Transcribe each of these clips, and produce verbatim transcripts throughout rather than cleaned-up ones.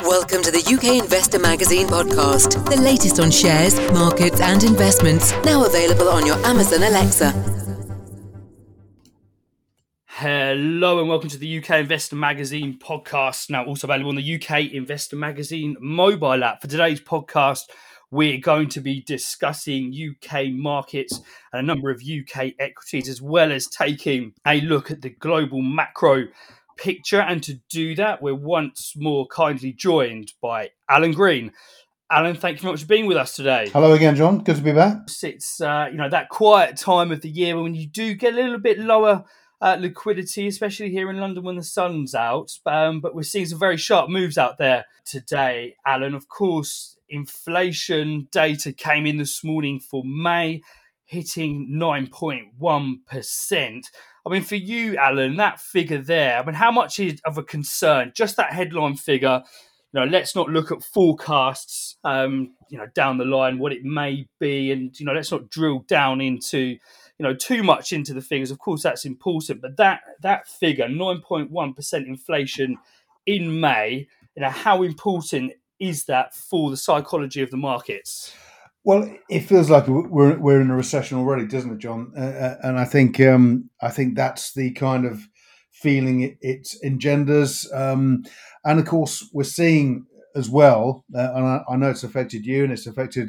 Welcome to the U K Investor Magazine podcast, the latest on shares, markets and investments, now available on your Amazon Alexa. Hello and welcome to the U K Investor Magazine podcast, now also available on the U K Investor Magazine mobile app. For today's podcast, we're going to be discussing U K markets and a number of U K equities, as well as taking a look at the global macro picture. And to do that, we're once more kindly joined by Alan Green. Alan, thank you very much for being with us today. Hello again, John. Good to be back. It's uh, you know that quiet time of the year when you do get a little bit lower uh, liquidity, especially here in London when the sun's out. Um, but we're seeing some very sharp moves out there today, Alan. Of course, inflation data came in this morning for May, hitting nine point one percent. I mean, for you, Alan, that figure there, I mean, how much is of a concern? Just that headline figure. You know, let's not look at forecasts, um, you know, down the line, what it may be. And, you know, let's not drill down into, you know, too much into the figures. Of course, that's important. But that that figure, nine point one percent inflation in May, you know, how important is that for the psychology of the markets? Well, it feels like we're we're in a recession already, doesn't it, John? Uh, and I think um, I think that's the kind of feeling it, it engenders. Um, and of course, we're seeing as well, uh, and I, I know it's affected you and it's affected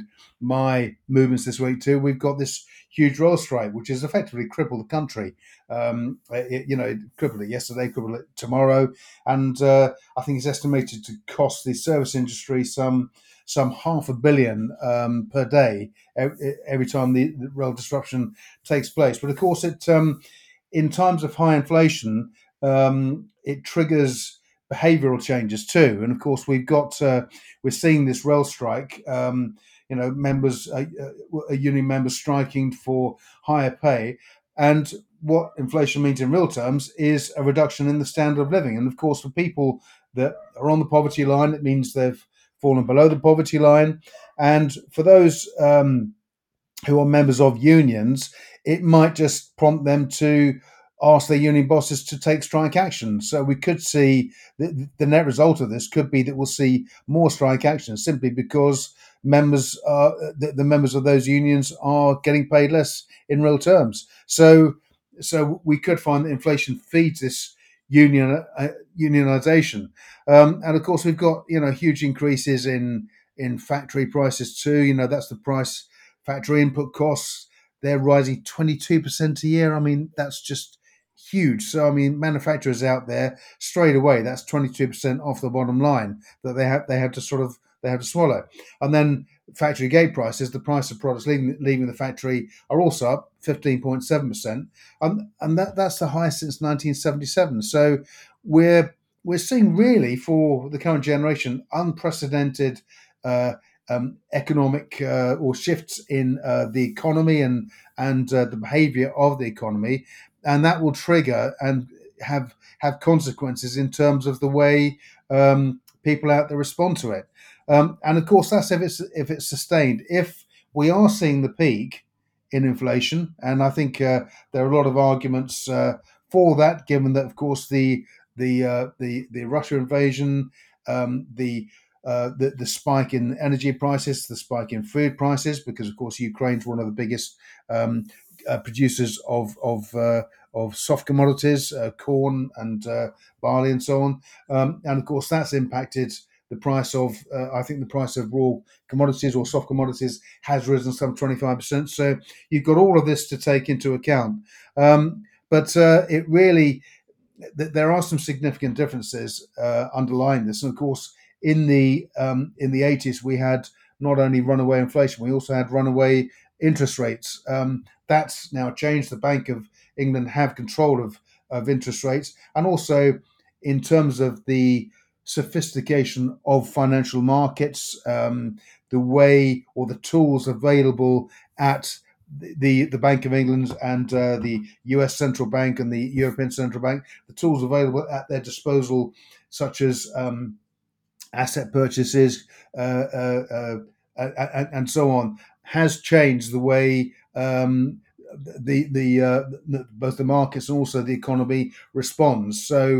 my movements this week too. We've got this huge rail strike, which has effectively crippled the country. Um, it, you know, it crippled it yesterday, crippled it tomorrow, and uh, I think it's estimated to cost the service industry some. some half a billion um, per day every time the, the rail disruption takes place. But of course, it um, in times of high inflation, um, it triggers behavioural changes too. And of course, we've got uh, we're seeing this rail strike. Um, you know, members, uh, uh, union members striking for higher pay, and what inflation means in real terms is a reduction in the standard of living. And of course, for people that are on the poverty line, it means they've fallen below the poverty line. And for those um, who are members of unions, it might just prompt them to ask their union bosses to take strike action. So we could see the, the net result of this could be that we'll see more strike action simply because members are, the, the members of those unions are getting paid less in real terms. So so we could find that inflation feeds this union uh, unionization, um, and of course we've got you know huge increases in in factory prices too. You know that's the price factory input costs. They're rising twenty-two percent a year. I mean that's just huge. So I mean manufacturers out there straight away that's twenty-two percent off the bottom line that they have they have to sort of they have to swallow. And then factory gate prices, the price of products leaving leaving the factory are also up fifteen point seven percent, and and that that's the highest since nineteen seventy-seven. So we're we're seeing really for the current generation unprecedented uh, um, economic uh, or shifts in uh, the economy and and uh, the behaviour of the economy, and that will trigger and have have consequences in terms of the way um, people out there respond to it. Um, and of course, that's if it's if it's sustained. If we are seeing the peak in inflation, and I think uh, there are a lot of arguments uh, for that, given that, of course, the the uh, the the Russia invasion, um, the, uh, the the spike in energy prices, the spike in food prices, because of course Ukraine's one of the biggest um, uh, producers of of uh, of soft commodities, uh, corn and uh, barley and so on, um, and of course that's impacted. The price of, uh, I think the price of raw commodities or soft commodities has risen some twenty-five percent. So you've got all of this to take into account. Um, but uh, it really, th- there are some significant differences uh, underlying this. And of course, in the um, in the eighties, we had not only runaway inflation, we also had runaway interest rates. Um, that's now changed. The Bank of England have control of, of interest rates. And also in terms of the sophistication of financial markets, um, the way or the tools available at the the Bank of England and uh, the U S Central Bank and the European Central Bank, the tools available at their disposal, such as um, asset purchases uh, uh, uh, and, and so on, has changed the way um, the the, uh, the both the markets and also the economy responds. So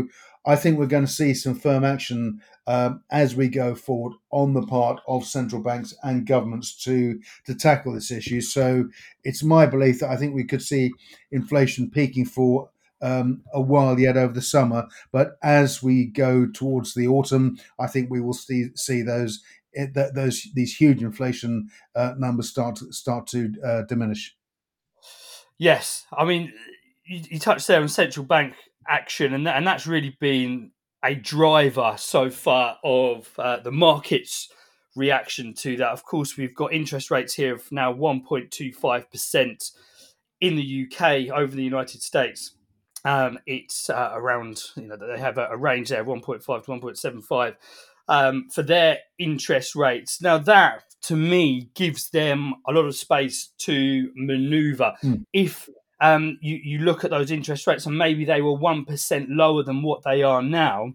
I think we're going to see some firm action um, as we go forward on the part of central banks and governments to to tackle this issue. So it's my belief that I think we could see inflation peaking for um, a while yet over the summer. But as we go towards the autumn, I think we will see see those it, th- those these huge inflation uh, numbers start to, start to uh, diminish. Yes, I mean, you, you touched there on central bank action, and that, and that's really been a driver so far of uh, the market's reaction to that. Of course, we've got interest rates here of now one point two five percent in the U K over the United States. Um, it's uh, around, you know, they have a, a range there of one point five to one point seven five um, for their interest rates. Now, that to me gives them a lot of space to maneuver. Mm. If um, you, you look at those interest rates and maybe they were one percent lower than what they are now,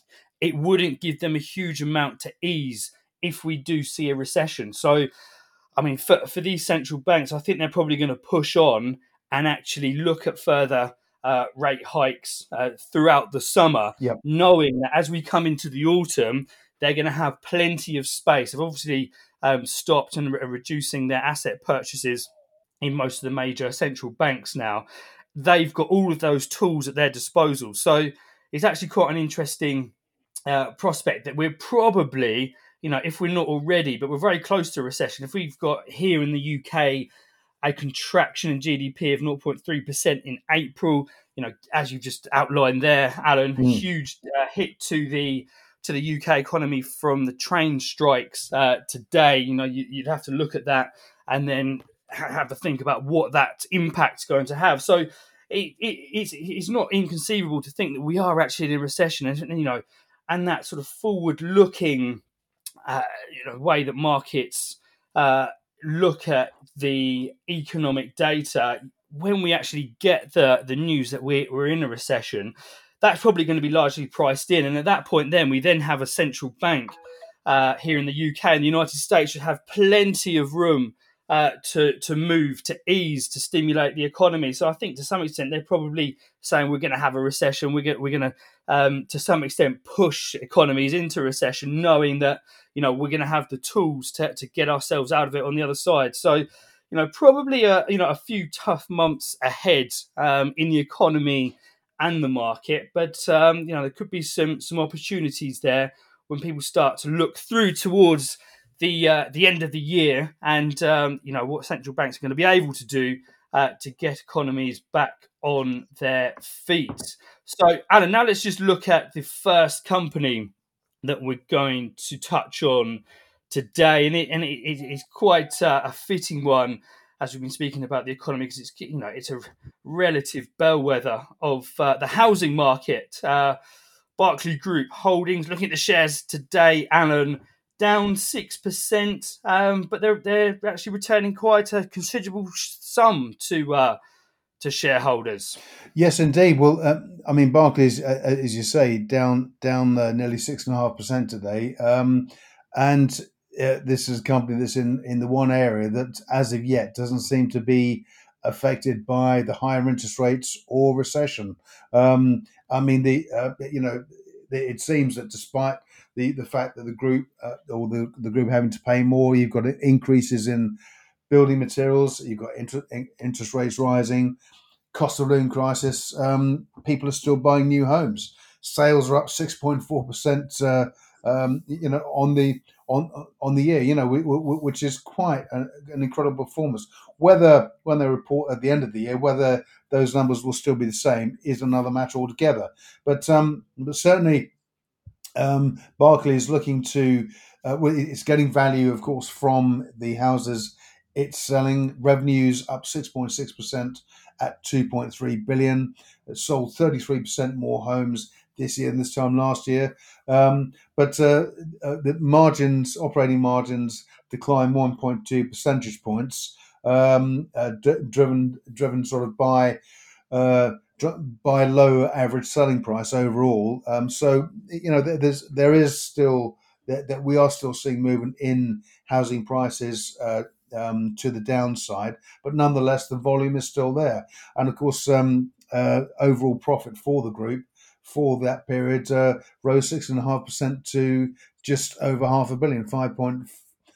it wouldn't give them a huge amount to ease if we do see a recession. So, I mean, for, for these central banks, I think they're probably going to push on and actually look at further uh, rate hikes uh, throughout the summer, Yep. knowing that as we come into the autumn, they're going to have plenty of space. They've obviously um, stopped and re- reducing their asset purchases in most of the major central banks now. They've got all of those tools at their disposal. So it's actually quite an interesting uh, prospect that we're probably, you know, if we're not already, but we're very close to a recession. If we've got here in the U K a contraction in G D P of zero point three percent in April, you know, as you just outlined there, Alan, Mm. huge uh, hit to the to the U K economy from the train strikes uh, today. You know, you, you'd have to look at that and then ha- have to think about what that impact's going to have. So it, it, it's, it's not inconceivable to think that we are actually in a recession, and you know, and that sort of forward-looking uh, you know, way that markets uh, look at the economic data, when we actually get the, the news that we're, we're in a recession, that's probably going to be largely priced in. And at that point, then we then have a central bank uh, here in the U K and the United States should have plenty of room uh, to to move, to ease, to stimulate the economy. So I think to some extent they're probably saying we're going to have a recession. We're going, we're going to um, to some extent push economies into recession, knowing that you know we're going to have the tools to to get ourselves out of it on the other side. So you know probably a you know a few tough months ahead um, in the economy and the market, but um, you know there could be some some opportunities there when people start to look through towards the uh, the end of the year, and um, you know what central banks are going to be able to do uh, to get economies back on their feet. So, Alan, now let's just look at the first company that we're going to touch on today, and it and it, it, it's quite uh, a fitting one as we've been speaking about the economy, because it's you know it's a relative bellwether of uh, the housing market. Uh, Barclay Group Holdings, looking at the shares today, Alan, down six percent, um, but they're they're actually returning quite a considerable sum to uh, to shareholders. Yes, indeed. Well, uh, I mean, Barclays, uh, as you say, down down uh, nearly six and a half percent today, um, and uh, this is a company that's in in the one area that, as of yet, doesn't seem to be affected by the higher interest rates or recession. Um, I mean, the uh, you know, it seems that despite the, the fact that the group uh, or the, the group having to pay more, you've got increases in building materials, you've got inter, interest rates rising, cost of living crisis. Um, people are still buying new homes. Sales are up six point four percent. Uh, um, you know, on the on on the year. You know, we, we, which is quite an, an incredible performance. Whether when they report at the end of the year, whether those numbers will still be the same is another matter altogether. But um, but certainly, um, Barclays is looking to. Uh, it's getting value, of course, from the houses it's selling. Revenues up six point six percent at two point three billion. It sold thirty-three percent more homes this year than this time last year. Um, but uh, uh, the margins, operating margins, declined one point two percentage points, um, uh, d- driven driven sort of by uh, dr- by low average selling price overall. Um, so you know, there, there's there is still that, that we are still seeing movement in housing prices. Uh, um, to the downside, but nonetheless the volume is still there, and of course um, uh, overall profit for the group for that period uh, rose six and a half percent to just over half a billion, five point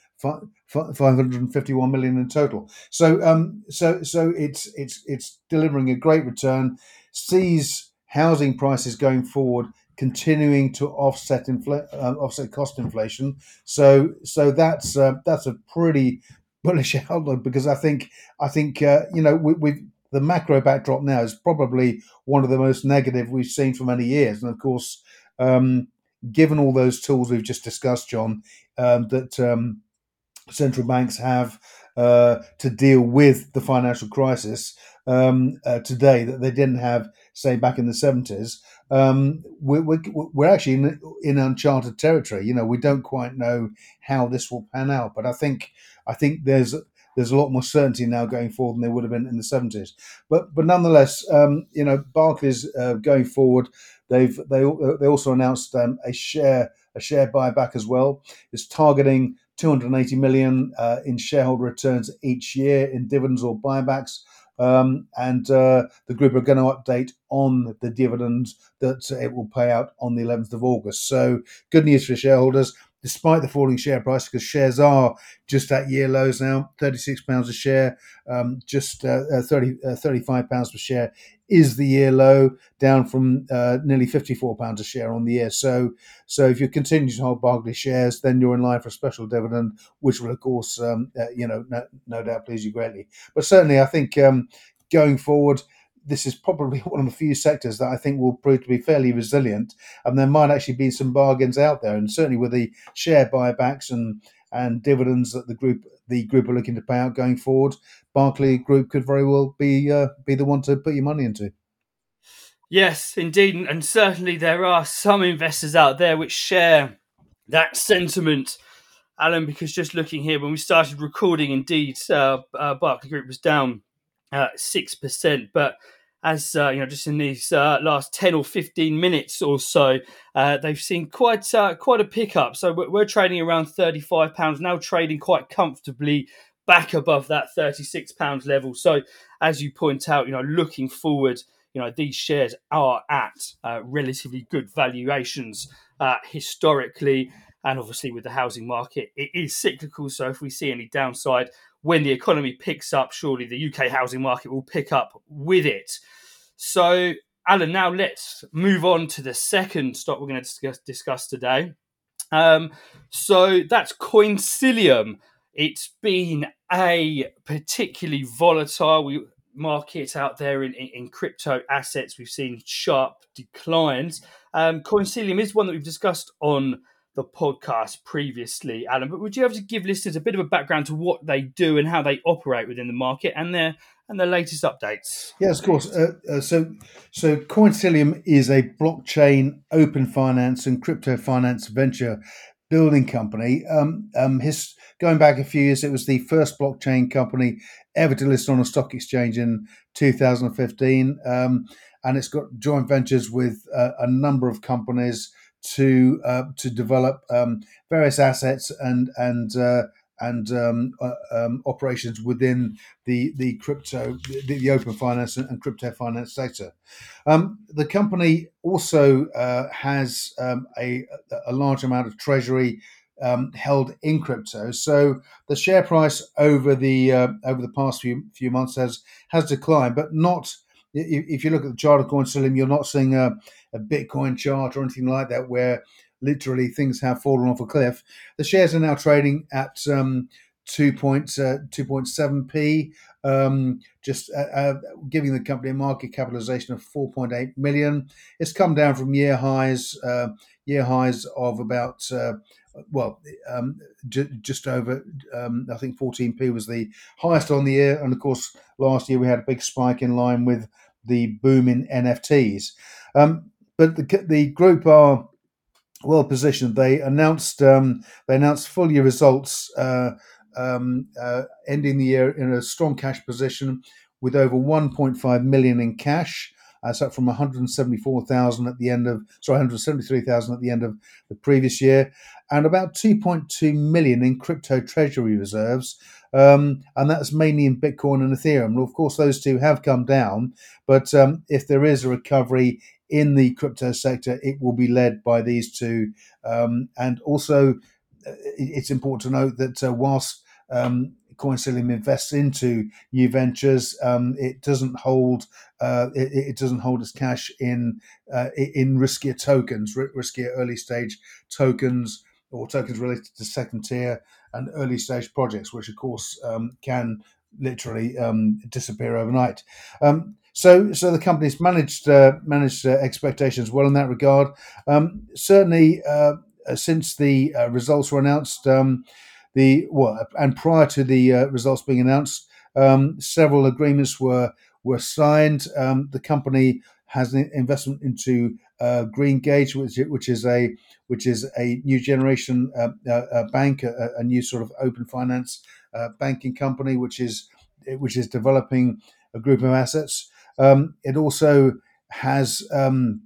five hundred fifty-one million in total. So, um, so, so it's it's it's delivering a great return. Sees housing prices going forward continuing to offset infl- uh, offset cost inflation. So, so that's uh, that's a pretty bullish outlook, because I think I think uh, you know we, we've the macro backdrop now is probably one of the most negative we've seen for many years, and of course, um, given all those tools we've just discussed, John, um, that um, central banks have uh, to deal with the financial crisis um, uh, today that they didn't have, say, back in the seventies. Um, we're, we're, we're actually in, in uncharted territory. You know, we don't quite know how this will pan out, but I think I think there's there's a lot more certainty now going forward than there would have been in the seventies. But but nonetheless, um, you know, Barclays uh, going forward, they've they they also announced um, a share a share buyback as well. It's targeting two hundred eighty million uh, in shareholder returns each year in dividends or buybacks. Um, and uh, the group are going to update on the dividends that it will pay out on the eleventh of August. So good news for shareholders, despite the falling share price, because shares are just at year lows now, thirty-six pounds a share, um, just uh, uh, thirty, uh, thirty-five pounds per share is the year low, down from uh, nearly fifty-four pounds a share on the year. So so if you continue to hold Barclays shares, then you're in line for a special dividend, which will, of course, um, uh, you know, no, no doubt please you greatly. But certainly, I think um, going forward, this is probably one of the few sectors that I think will prove to be fairly resilient, and there might actually be some bargains out there. And certainly with the share buybacks and and dividends that the group the group are looking to pay out going forward, Barclays Group could very well be uh, be the one to put your money into. Yes, indeed, and certainly there are some investors out there which share that sentiment, Alan. Because just looking here, when we started recording, indeed, uh, uh, Barclays Group was down uh, six percent, but as uh, you know, just in these uh, last ten or fifteen minutes or so, uh, they've seen quite uh, quite a pickup. So we're, we're trading around thirty-five pounds now, trading quite comfortably back above that thirty-six pounds level. So as you point out, you know, looking forward, you know, these shares are at uh, relatively good valuations uh, historically. And obviously with the housing market, it is cyclical. So if we see any downside, when the economy picks up, surely the U K housing market will pick up with it. So, Alan, now let's move on to the second stock we're going to discuss, discuss today. Um, so that's Coincilium. It's been a particularly volatile market out there in, in, in crypto assets. We've seen sharp declines. Um, Coincilium is one that we've discussed on the podcast previously, Alan, but would you have to give listeners a bit of a background to what they do and how they operate within the market and their and their latest updates? Yes, of course. Uh, uh, so, so Coincilium is a blockchain, open finance, and crypto finance venture building company. Um, um, his going back a few years, it was the first blockchain company ever to list on a stock exchange in two thousand fifteen, um, and it's got joint ventures with uh, a number of companies to uh, to develop um, various assets and and uh, and um, uh, um, operations within the the crypto, the, the open finance and crypto finance sector. Um, the company also uh, has um, a a large amount of treasury um, held in crypto. So the share price over the uh, over the past few few months has has declined, but not. If you look at the chart of Coincilium, you're not seeing a, a Bitcoin chart or anything like that where literally things have fallen off a cliff. The shares are now trading at um, two point seven p, um, just uh, uh, giving the company a market capitalization of four point eight million. It's come down from year highs, uh, year highs of about uh, well, um, j- just over, um, I think fourteen p was the highest on the year. And of course, last year we had a big spike in line with the boom in N F Ts. Um, but the, the group are well positioned. They announced um, they announced full year results, uh, um, uh, ending the year in a strong cash position with over one point five million in cash. That's up from one hundred seventy-four thousand at the end of, sorry, one hundred seventy-three thousand at the end of the previous year, and about two point two million in crypto treasury reserves. Um, and that's mainly in Bitcoin and Ethereum. Well, of course, those two have come down, but um, if there is a recovery in the crypto sector, it will be led by these two. Um, and also, it's important to note that uh, whilst um, Coincilium invests into new ventures, um, it doesn't hold uh, it, it doesn't hold its cash in uh, in riskier tokens, riskier early stage tokens, or tokens related to second tier and early stage projects, which of course um, can literally um, disappear overnight. Um, so, so the company's managed uh, managed uh, expectations well in that regard. Um, certainly, uh, since the uh, results were announced, um, the well, and prior to the uh, results being announced, um, several agreements were were signed. Um, the company has an investment into uh, GreenGage, which which is a which is a new generation uh, uh, bank, a, a new sort of open finance uh, banking company, which is which is developing a group of assets. Um, it also has um,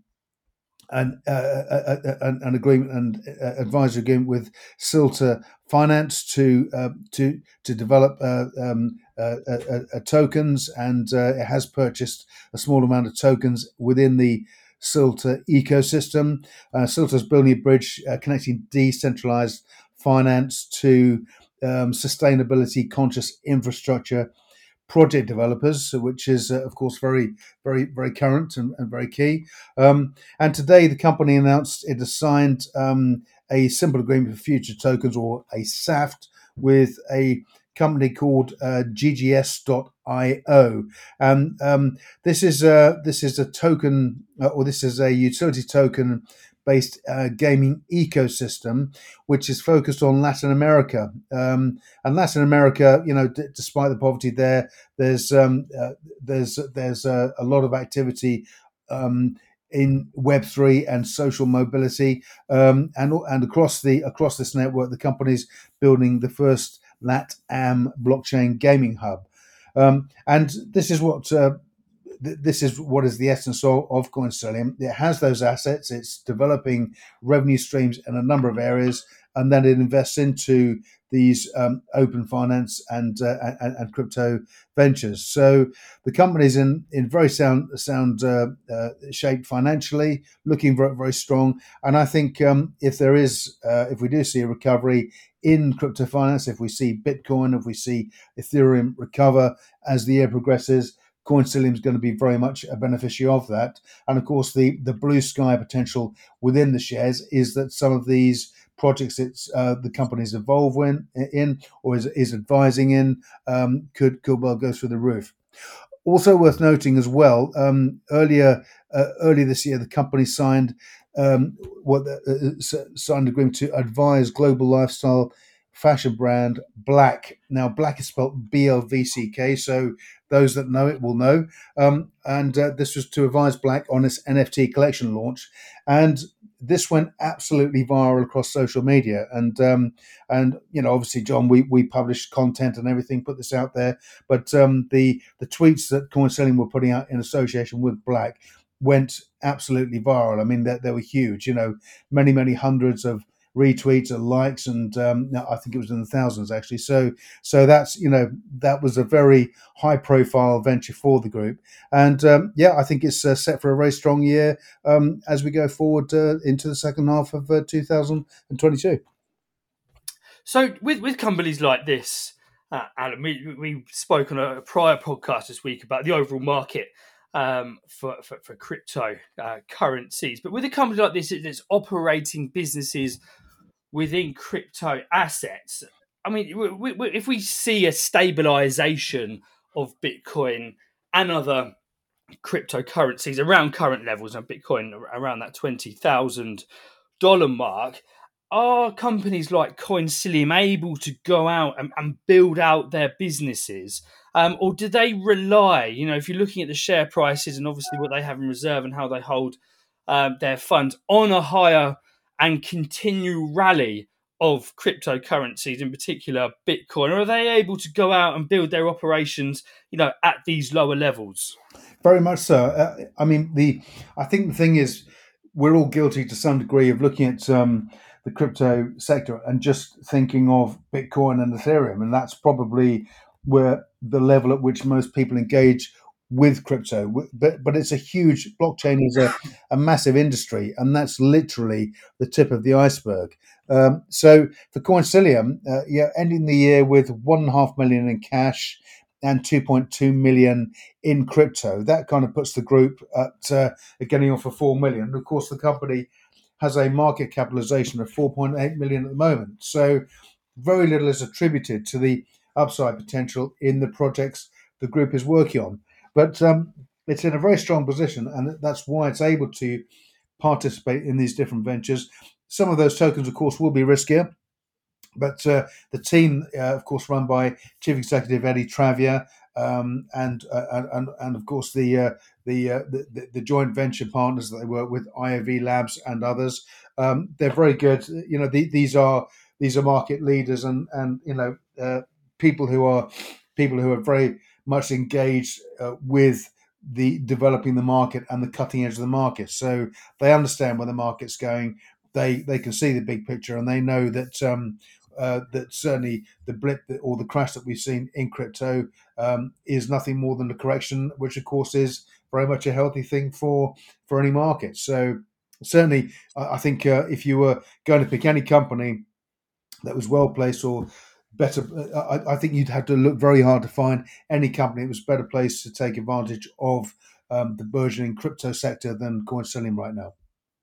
an, uh, a, a, an agreement and uh, advisory agreement with Silta Finance to uh, to to develop uh, um, uh, uh, uh, tokens, and uh, it has purchased a small amount of tokens within the Silta ecosystem. Uh, Silta is building a bridge uh, connecting decentralized finance to um, sustainability conscious infrastructure project developers, which is, uh, of course, very, very, very current and, and very key. Um, and today, the company announced it has signed um, a simple agreement for future tokens, or a S A F T, with a company called uh, G G S dot I O. And um, this is a this is a token, uh, or this is a utility token based uh, gaming ecosystem, which is focused on Latin America. Um, and Latin America, you know, d- despite the poverty there, there's um, uh, there's there's a, a lot of activity um, in Web three and social mobility, um, and and across the across this network, the company's building the first LATAM blockchain gaming hub. Um, and this is what. Uh, This is what is the essence of, of Coincilium. It has those assets. It's developing revenue streams in a number of areas, and then it invests into these um, open finance and, uh, and and crypto ventures. So the company's in in very sound sound uh, uh, shape financially, looking very very strong. And I think um, if there is, uh, if we do see a recovery in crypto finance, if we see Bitcoin, if we see Ethereum recover as the year progresses, Coincilium is going to be very much a beneficiary of that. And of course, the, the blue sky potential within the shares is that some of these projects it's uh, the company is involved in, in or is, is advising in um, could, could well go through the roof. Also worth noting as well, um, earlier uh, earlier this year, the company signed um, what uh, signed an agreement to advise global lifestyle fashion brand Black. Now, Black is spelled B L V C K, so those that know it will know. Um, and uh, this was to advise Black on its N F T collection launch, and this went absolutely viral across social media. And um, and you know, obviously, John, we we published content and everything, put this out there. But um, the the tweets that Coincilium were putting out in association with Black went absolutely viral. I mean, they, they were huge. You know, many many hundreds of retweets and likes, and um, I think it was in the thousands actually. So, so that's you know that was a very high profile venture for the group, and um, yeah, I think it's uh, set for a very strong year um, as we go forward uh, into the second half of uh, two thousand twenty-two. So, with with companies like this, uh, Alan, we we spoke on a prior podcast this week about the overall market um, for, for for crypto uh, currencies, but with a company like this that's operating businesses within crypto assets, I mean, we, we, if we see a stabilization of Bitcoin and other cryptocurrencies around current levels, and Bitcoin around that twenty thousand dollars mark, are companies like Coincilium able to go out and, and build out their businesses? Um, or do they rely, you know, if you're looking at the share prices and obviously what they have in reserve and how they hold um, their funds, on a higher and continue rally of cryptocurrencies, in particular Bitcoin? Or are they able to go out and build their operations, you know, at these lower levels? Very much so. Uh, I mean, the I think the thing is, we're all guilty to some degree of looking at um, the crypto sector and just thinking of Bitcoin and Ethereum, and that's probably where the level at which most people engage with crypto, but but it's a huge blockchain is a, a massive industry, and that's literally the tip of the iceberg. Um, so for Coincilium, uh, yeah, ending the year with one and a half million in cash and two point two million in crypto, that kind of puts the group at uh, getting off for four million. And of course, the company has a market capitalization of four point eight million at the moment. So very little is attributed to the upside potential in the projects the group is working on. But um, it's in a very strong position, and that's why it's able to participate in these different ventures. Some of those tokens, of course, will be riskier, but uh, the team, uh, of course, run by Chief Executive Eddie Travia, um, and, uh, and and of course the, uh, the, uh, the the joint venture partners that they work with, I O V Labs and others. Um, they're very good. You know, the, these are these are market leaders, and and you know uh, people who are people who are very much engaged uh, with the developing the market and the cutting edge of the market. So they understand where the market's going. They they can see the big picture, and they know that. Um, Uh, that certainly the blip that, or the crash that we've seen in crypto um, is nothing more than a correction, which of course is very much a healthy thing for for any market. So certainly, I, I think uh, if you were going to pick any company that was well placed or better, uh, I, I think you'd have to look very hard to find any company that was better placed to take advantage of um, the burgeoning crypto sector than Coincilium right now.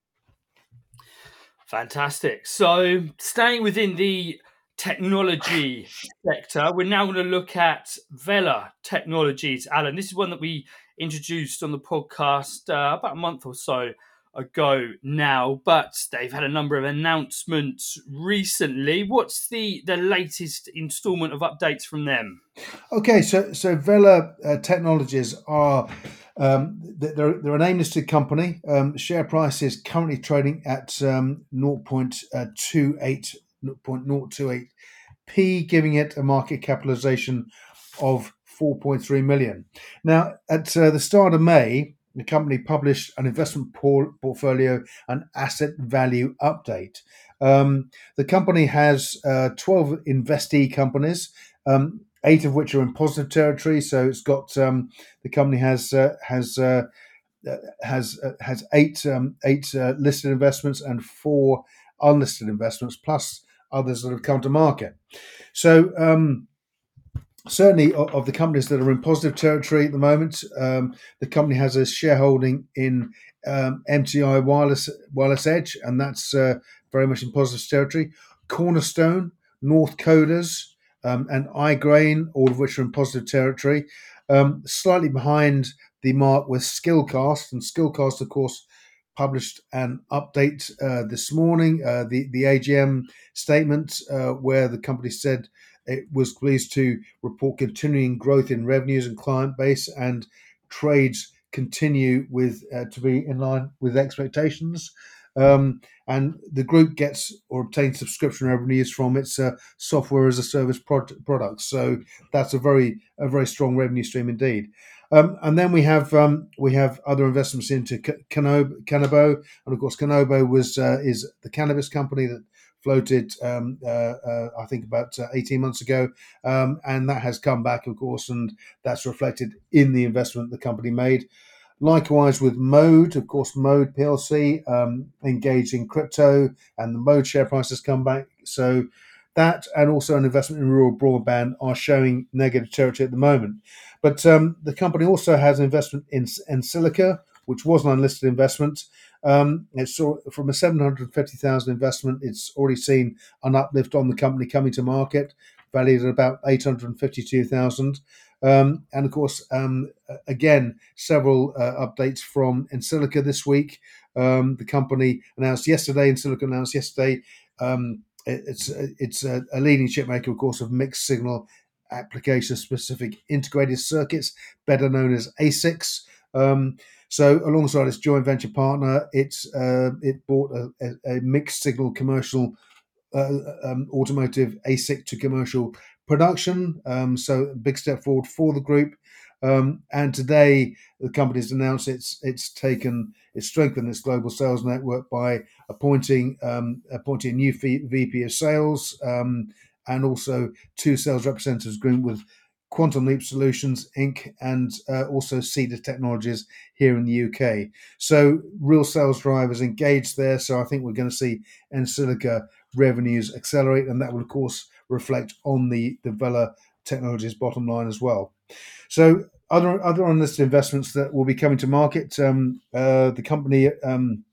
Fantastic. So, staying within the technology sector, we're now going to look at Vela Technologies. Alan, this is one that we introduced on the podcast uh, about a month or so ago now, but they've had a number of announcements recently. What's the, the latest installment of updates from them? Okay, so so Vela uh, Technologies are um, they're they're an AIM listed company. Um, share price is currently trading at um, zero point two eight p, giving it a market capitalization of four point three million. Now, at uh, the start of May, the company published an investment por- portfolio and asset value update. Um, the company has uh, twelve investee companies. Um, Eight of which are in positive territory. So it's got um, the company has uh, has uh, has uh, has eight um, eight uh, listed investments and four unlisted investments, plus others that have come to market. So um, certainly of, of the companies that are in positive territory at the moment, um, the company has a shareholding in um, M T I Wireless Wireless Edge, and that's uh, very much in positive territory. Cornerstone, North Coders. Um, and iGrain, all of which are in positive territory. Um, slightly behind the mark with Skillcast, and Skillcast, of course, published an update uh, this morning, uh, the, the A G M statement, uh, where the company said it was pleased to report continuing growth in revenues and client base, and trades continue with uh, to be in line with expectations. Um, and the group gets or obtains subscription revenues from its uh, software as a service pro- products. So that's a very a very strong revenue stream indeed. Um, and then we have um, we have other investments into Canobo, Canobo, and of course Canobo was uh, is the cannabis company that floated um, uh, uh, I think about uh, eighteen months ago, um, and that has come back, of course, and that's reflected in the investment the company made. Likewise with Mode, of course, Mode P L C um, engaged in crypto, and the Mode share price has come back. So that, and also an investment in rural broadband, are showing negative territory at the moment. But um, the company also has an investment in EnSilica, which was an unlisted investment. Um, it's from a seven hundred fifty thousand investment. It's already seen an uplift on the company coming to market, valued at about eight hundred fifty-two thousand. Um, and of course, um, again, several uh, updates from EnSilica this week. Um, the company announced yesterday, EnSilica announced yesterday, um, it, it's it's a, a leading chip maker, of course, of mixed signal application-specific integrated circuits, better known as A S I Cs. Um, so, alongside its joint venture partner, it's uh, it bought a, a, a mixed signal commercial uh, um, automotive A S I C to commercial production. Um, so a big step forward for the group. Um, and today the company has announced it's it's taken it's strengthened its global sales network by appointing um, appointing a new V P of sales, um, and also two sales representatives agreement with Quantum Leap Solutions Incorporated, and uh, also Cedar Technologies here in the U K. So real sales drivers engaged there. So I think we're going to see EnSilica revenues accelerate, and that will, of course, reflect on the, the Vela Technologies bottom line as well. So other other unlisted investments that will be coming to market, um, uh, the company um,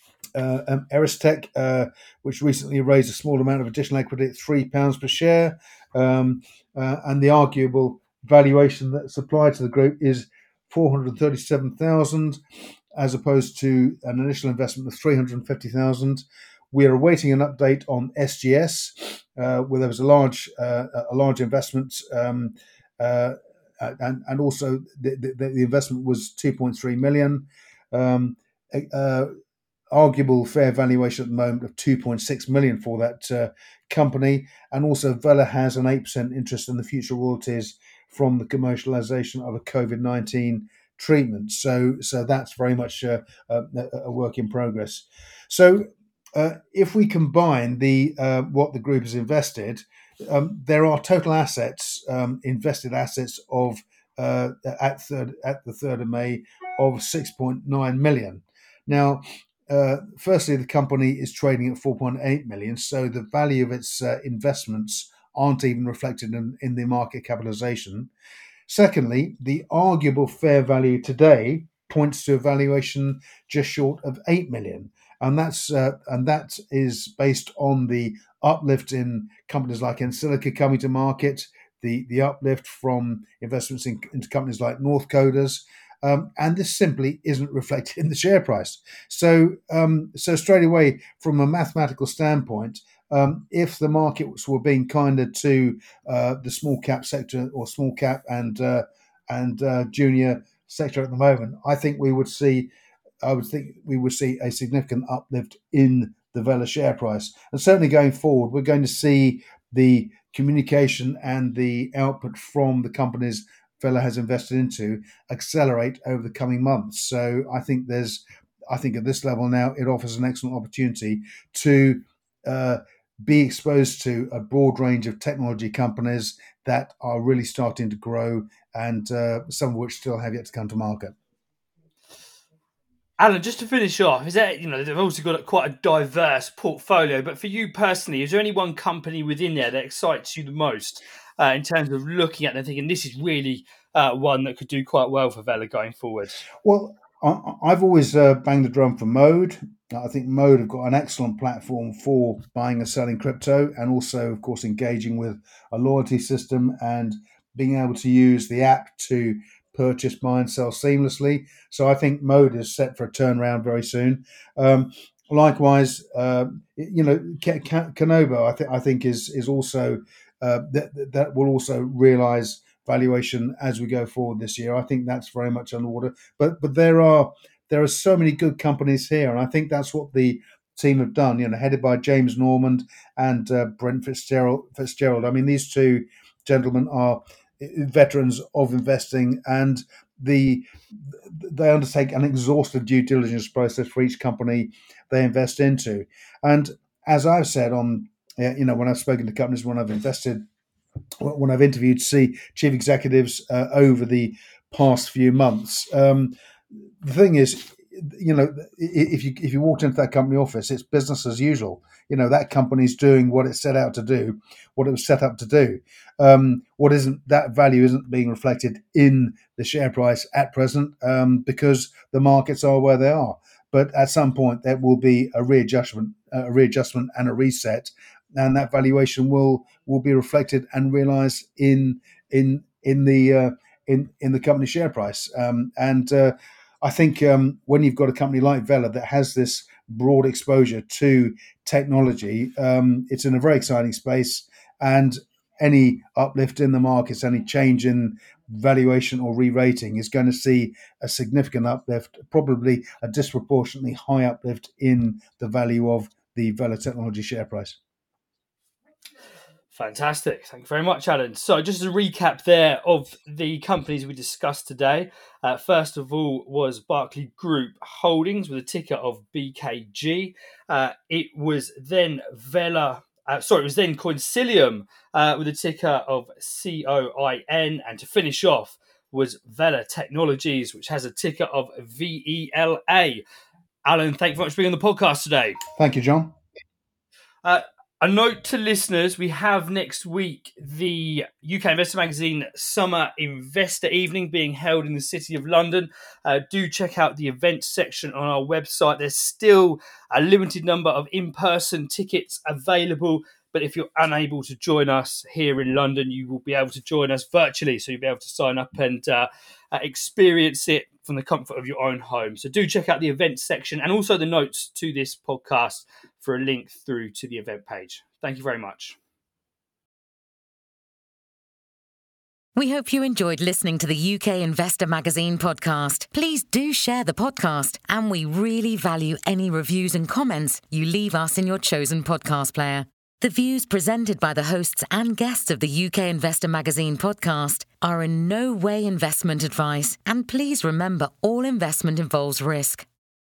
uh, um, Eristech, uh, which recently raised a small amount of additional equity at three pounds per share, um, uh, and the arguable valuation that's applied to the group is four hundred thirty-seven thousand, as opposed to an initial investment of three hundred fifty thousand. We are awaiting an update on S G S, uh, where there was a large uh, a large investment, um, uh, and and also the, the, the investment was two point three million. Um, uh, arguable fair valuation at the moment of two point six million for that uh, company, and also Vela has an eight percent interest in the future royalties from the commercialization of a COVID nineteen treatment. So, so that's very much uh, a, a work in progress. So, uh, if we combine the uh, what the group has invested, um, there are total assets, um, invested assets of uh, at third at the third of May of six point nine million. Now, Uh, firstly, the company is trading at four point eight million, so the value of its uh, investments aren't even reflected in, in the market capitalization. Secondly, the arguable fair value today points to a valuation just short of eight million, and that's uh, and that is based on the uplift in companies like EnSilica coming to market, the the uplift from investments in, into companies like North Coders. Um, and this simply isn't reflected in the share price. So, um, so straight away, from a mathematical standpoint, um, if the markets were being kinder to uh, the small cap sector or small cap and uh, and uh, junior sector at the moment, I think we would see, I would think we would see a significant uplift in the Vela share price. And certainly going forward, we're going to see the communication and the output from the companies Vela has invested into accelerate over the coming months. So I think there's, I think at this level now, it offers an excellent opportunity to uh, be exposed to a broad range of technology companies that are really starting to grow, and uh, some of which still have yet to come to market. Alan, just to finish off, is that, you know, they've also got quite a diverse portfolio, but for you personally, is there any one company within there that excites you the most uh, in terms of looking at them and thinking this is really uh, one that could do quite well for Vela going forward? Well, I, I've always uh, banged the drum for Mode. I think Mode have got an excellent platform for buying and selling crypto, and also, of course, engaging with a loyalty system and being able to use the app to purchase, buy and sell seamlessly. So I think Mode is set for a turnaround very soon. Um, likewise, uh, you know, Canobo, I think I think is is also uh, that that will also realise valuation as we go forward this year. I think that's very much on order. But but there are there are so many good companies here, and I think that's what the team have done. You know, headed by James Normand and uh, Brent Fitzgerald. Fitzgerald. I mean, these two gentlemen are veterans of investing, and the they undertake an exhaustive due diligence process for each company they invest into. And as I've said on, you know, when I've spoken to companies, when I've invested, when I've interviewed see chief executives uh, over the past few months, um, the thing is, you know, if you if you walked into that company office, it's business as usual. You know, that company's doing what it set out to do, what it was set up to do. Um, what isn't that value isn't being reflected in the share price at present um, because the markets are where they are. But at some point, there will be a readjustment, a readjustment, and a reset, and that valuation will will be reflected and realised in in in the uh, in in the company share price. Um, and uh, I think um, when you've got a company like Vela that has this broad exposure to technology, um, it's in a very exciting space, and any uplift in the markets, any change in valuation or re-rating is going to see a significant uplift, probably a disproportionately high uplift in the value of the Vela Technology share price. Fantastic. Thank you very much, Alan. So just a recap there of the companies we discussed today. Uh, first of all was Berkeley Group Holdings with a ticker of B K G. Uh, it was then Vela uh, sorry, it was then Coincilium uh, with a ticker of C O I N. And to finish off was Vela Technologies, which has a ticker of V E L A. Alan, thank you very much for being on the podcast today. Thank you, John. Uh, a note to listeners, we have next week the U K Investor Magazine Summer Investor Evening being held in the City of London. Uh, do check out the events section on our website. There's still a limited number of in-person tickets available, but if you're unable to join us here in London, you will be able to join us virtually. So you'll be able to sign up and uh, uh, experience it from the comfort of your own home. So do check out the events section and also the notes to this podcast for a link through to the event page. Thank you very much. We hope you enjoyed listening to the U K Investor Magazine podcast. Please do share the podcast, and we really value any reviews and comments you leave us in your chosen podcast player. The views presented by the hosts and guests of the U K Investor Magazine podcast are in no way investment advice, and please remember all investment involves risk.